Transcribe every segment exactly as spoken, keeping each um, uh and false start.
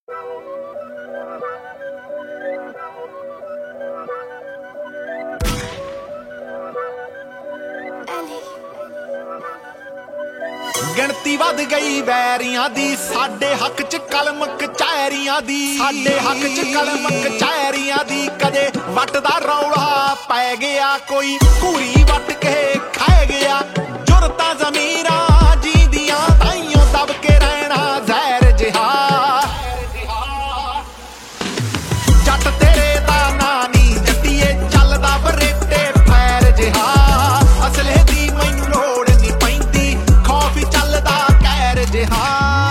गिणती वध गई वैरियां दी साडे हक च कलम कचहरियां दी साडे हक च कलम कचहरियां दी कदे वटदा रौला पै गया कोई घूरी वट के खै गया जुरतां ज़मीरां जींदियां ताइयों दब के रहना जहर जिहा जट तेरे दा ना नी जट्टीए चलदा बरेटे फैर जिहा असले दी मैनू लोड़ नी पैंदी खौफ चलदा कहर जिहा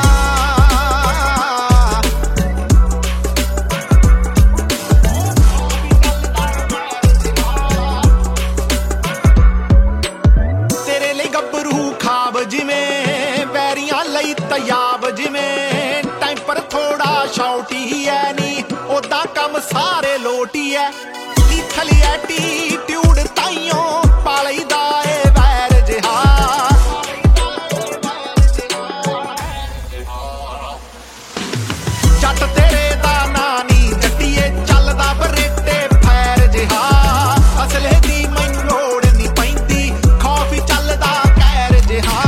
तेरे लिए गब्बरू खाब जिवें वैरियां लई तयाब जिवें टाइम थोड़ा शॉर्टी है नी ओदा कम सारे लोटी है लिथली एटीट्यूड ताइयों पाली दा ए वैर जिहा जट तेरे दा ना नी जट्टीए चलदा बरेटे फैर जिहा असले दी मैनू लोड़ नी पैंदी खौफ चलदा कहर जिहा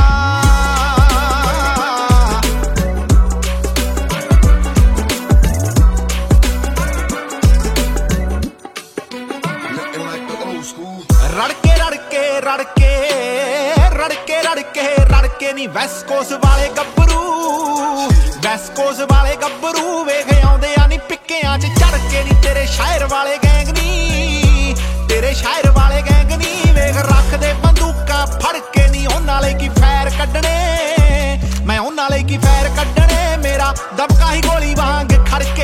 रड़के रड़के रड़के रड़के रड़के रड़के नी वैस्ट कोस्ट वाले गब्बरू वैस्ट कोस्ट वाले गब्बरू वेख आउंदे आ नी पिक्कियां च चढ़ के नी तेरे शायर वाले गैंग नी तेरे शायर वाले गैंग नी वेख रखदे बंदूकां फड़ के नी उन्हां लई की फैर कड्ढने मैं उन्हां लई की फैर कड्ढने मेरा दबका ही गोली वांग खड़के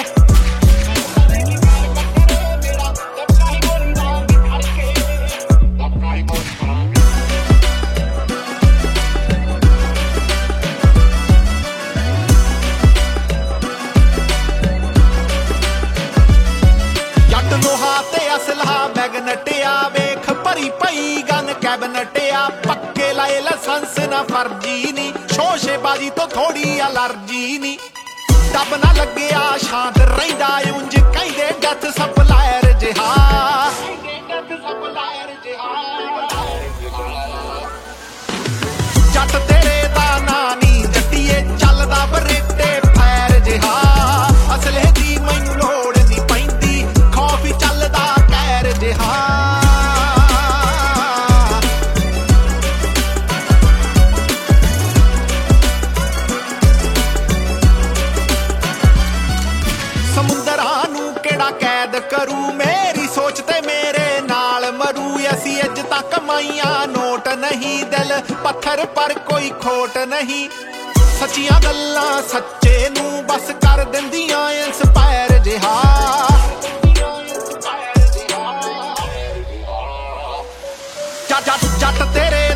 लोहा ते असलहा मैगनटिया वेख भरी पई गन कैबिनटिया पक्के लाए लाइसेंस ना फर्जी नी शोशेबाजी तो थोड़ी अलर्जी नी दब ना लग्गिया शांत रहिंदा उंज कहंदे डेथ सप्लायर जिहा जट तेरे दा ना नी जट्टीए चलदा बरेटे फैर जिहा असले दी मैनू लोड़ नी पैंदी खौफ चलदा कहर जिहा समुंदरां नू केड़ा कैद करू मेरी सोच ते मेरे नाल मरू असी अज तक कमाइयां नोट नहीं दिल पत्थर पर कोई खोट नहीं सच्चियां गल्लां सच्चे नू बस कर दिंदियां इंस्पायर जिहा जट जट जट तेरे